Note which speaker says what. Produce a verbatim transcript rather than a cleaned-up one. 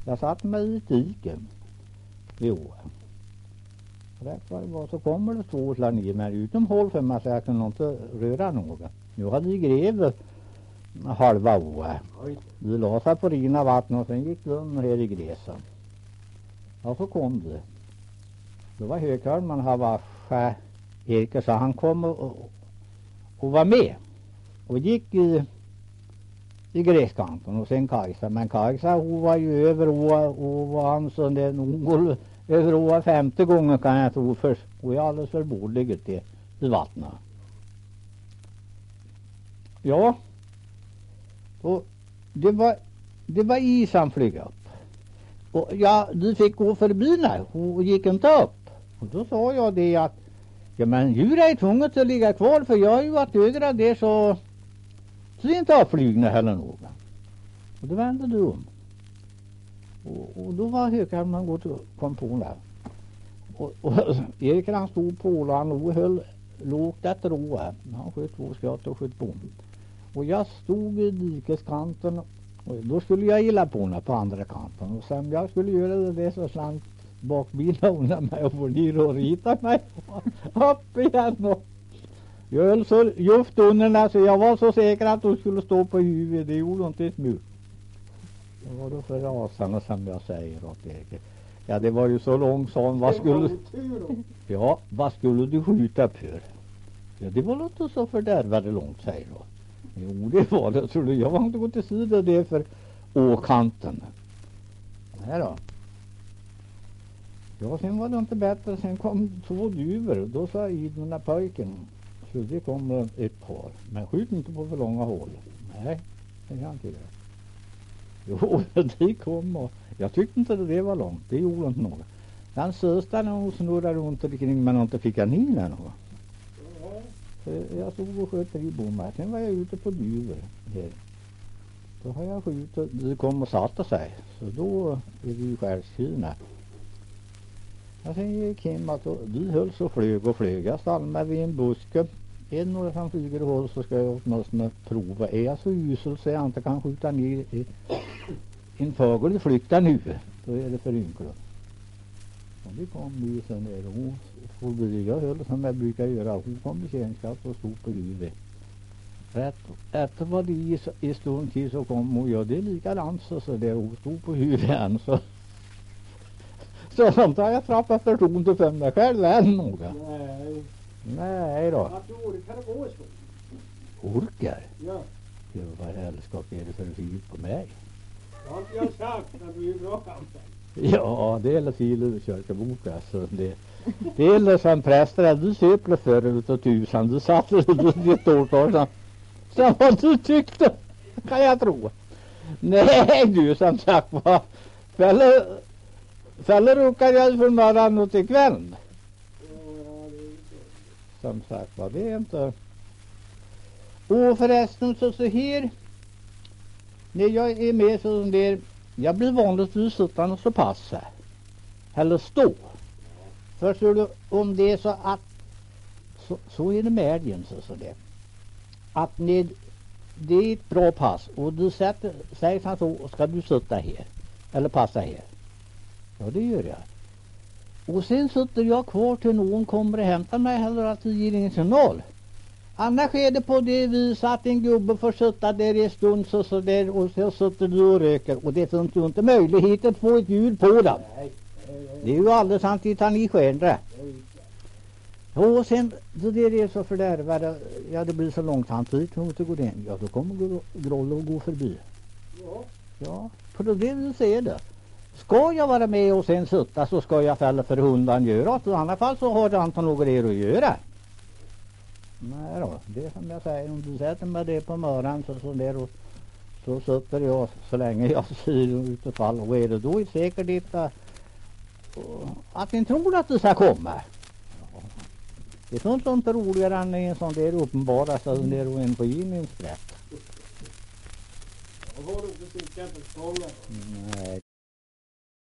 Speaker 1: Jag satt mig i ett dike vid åren. Rätt vad det var så kommer det två och slår ner mig utom håll för mig så jag kunde inte röra något. Nu hade vi grävt halva året. Vi la sig på rina vatten och sen gick vi under här i gräsen. Och så kom det. Det var Högholmen, han var Erke, så han kom och, och, och var med. Och gick i, i gräskanten och sen Kajsa. Men Kajsa hon var ju över och, och var han så det nog över år femtio gånger kan jag tro för och är alldeles för bordligt i, i vattnet. Ja. Och det var det var is han flög upp. Och ja, du fick gå förbi när och gick inte upp. Och då sa jag det att ja men djur är tvunget att ligga kvar för jag har ju varit ögra det så så det är inte avflygna heller någon. Och då vände du om. Och, och då var Högholmen gått och kom på där. Och, och Erik han stod på och han låg höll lågt ett rå. Han sköt två skott och sköt på. Och jag stod i dikeskanten och då skulle jag gilla på henne på andra kanten. Och sen jag skulle göra det, det så slant bakbilen undan mig och får ner och rita mig upp igen. Och jag höll så just under så jag var så säker att hon skulle stå på huvudet. Det gjorde inte ett mjuk. Det var då för rasarna som jag säger åt Erik. Ja det var ju så långt sån. Vad skulle, ja, vad skulle du skjuta för? Ja det var inte så fördärvade långt säger då. Jo det var det tror du. Jag var inte gått till sidan det för åkanten. Här då. Ja sen var det inte bättre. Sen kom två duvor. Då sa idlarna pojken. Så det kom ett par. Men skjut inte på för långa hål. Nej det kan inte det. Jo, det kom och jag tyckte inte det var långt. Det gjorde inte något. Den sösta när hon snurrade runt omkring men inte fick han in något. Så jag stod och sköt i bommar. Sen var jag ute på duvor. Här. Då har jag skjutit. Det kom och satte sig. Så då är det ju skärskina. Och sen gick hem att vi höll så flög och flög. Jag stannade mig vid en buske. En några som flyger håll så ska jag åtminstone prova. Är jag så usel så jag inte kan skjuta ner i en fågel i flykta nu. Då är det för ynkligt. Och det kom nu sen där och hon får bli jag höll som jag brukar göra. Hon kom i tjänstskatt och stod på huvudet. Rätt efter vad det i, i stund till så kom hon och ja det är likadant så, så där hon stod på huvudet än så. Så sånt har jag trappat förtroende för mig själv än noga.
Speaker 2: Nej.
Speaker 1: Nej då.
Speaker 2: Att du orkar gå i skolan.
Speaker 1: Orkar?
Speaker 2: Ja.
Speaker 1: Ja, vad helskap är det för fel på mig?
Speaker 2: Det har inte jag sagt att du är bra kampen.
Speaker 1: Ja, det är fel i kyrkabok alltså. Det, det är som präster, du söplar förr utav tusan. Du satt ditt årtal som, som vad du tyckte, kan jag tro. Nej du, som sagt var. Fäller, fäller råkar jag för morgon och till kvällen. Som sagt var, det är inte. Och förresten så så här. När jag är med så där. Jag blir vanligtvis sittande så passa. Eller stå. Förstår du om det är så att. Så, så är det med älgen så, så det. Att när det är ett bra pass. Och du sätter, säger han så. Ska du sitta här. Eller passa här. Ja det gör jag. Och sen sitter jag kvar till någon kommer och hämtar mig eller att det ger ingen signal. Annars är det på det vis att en gubbe får sitta där i stund så, så där och så sitter du och röker. Och det finns ju inte möjlighet att få ett ljud på dem. Det är ju alldeles sant att ni skärndra. Och sen så det är så fördärvade. Ja det blir så långt han tid hon inte går in. Ja då kommer Groll och gå förbi.
Speaker 2: Ja.
Speaker 1: Ja för då det du säger det. Ska jag vara med och sen sitta så ska jag fälla för hundan göra. I alla fall så har det inte något er att göra. Nej då, det är som jag säger. Om du sätter mig det på morgonen så, så, där och, så sitter jag så länge jag ser utifall. Och är det då säkert det att ni tror att det ska komma. Ja. Det är sånt inte roligare än en sån där uppenbara så där och en på in i en sprätt.
Speaker 2: Jag har inte sitt inte skålla.
Speaker 1: Nej.